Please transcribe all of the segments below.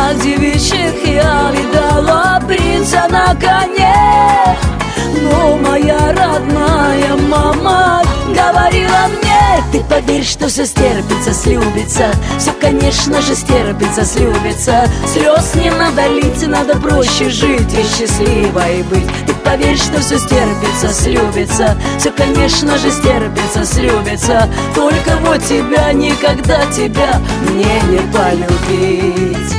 снах девичьих я видала принца на коне. Но моя родная мама говорила мне: ты поверь, что все стерпится, слюбится. Все, конечно же, стерпится, слюбится. Слез не надо лить, надо проще жить и счастливой быть. Ты поверь, что все стерпится, слюбится. Все, конечно же, стерпится, слюбится. Только вот тебя, никогда тебя мне не полюбить.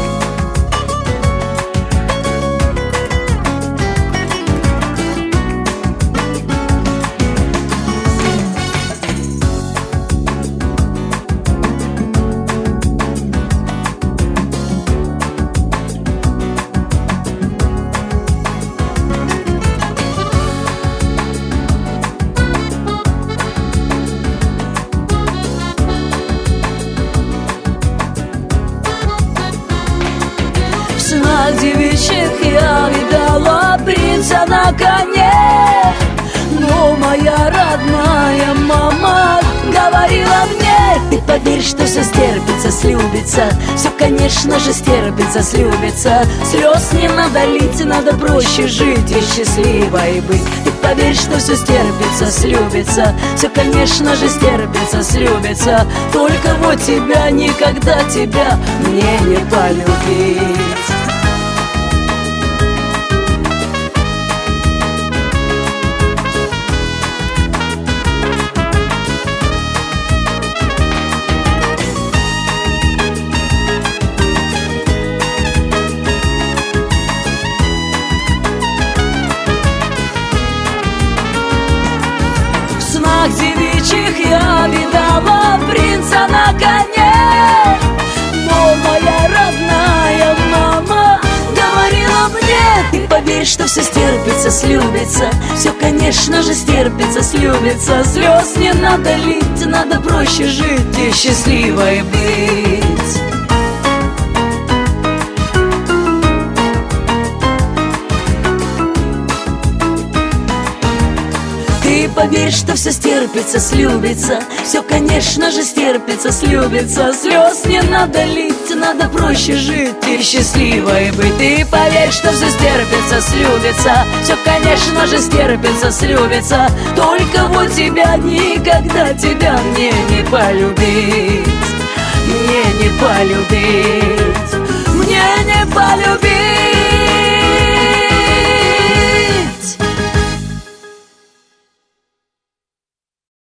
В снах девичьих я видала принца на коне. Но моя родная мама говорила мне: ты поверь, что все стерпится, слюбится. Все, конечно же, стерпится, слюбится. Слез не надо лить, надо проще жить и счастливой быть. Ты поверь, что все стерпится, слюбится. Все, конечно же, стерпится, слюбится. Только вот тебя, никогда тебя мне не полюбить. В снах девичьих я видала принца на коне. Но моя родная мама говорила мне: ты поверь, что все стерпится, слюбится. Все, конечно же, стерпится, слюбится. Слез не надо лить, надо проще жить и счастливой быть. Ты поверь, что все стерпится, слюбится. Все, конечно же, стерпится, слюбится. Слез не надо лить, надо проще жить и счастливой быть. Ты поверь, что все стерпится, слюбится. Все, конечно же, стерпится, слюбится. Только вот тебя, никогда тебя мне не полюбить. Мне не полюбить. Мне не полюбить.